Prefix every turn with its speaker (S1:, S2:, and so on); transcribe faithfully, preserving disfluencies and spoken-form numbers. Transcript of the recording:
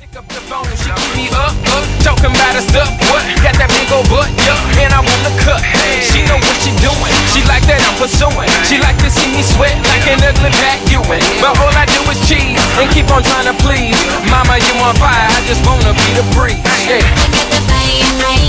S1: Pick up the phone, she keep me up, up, talking about her stuff, what? Got that big old butt, yeah, and I want to cut. She know what she doing, she like that I'm pursuing. She like to see me sweat like an ugly vacuuming. But all I do is cheese and keep on trying to please. Mama, you on fire, I just wanna be the breeze, yeah.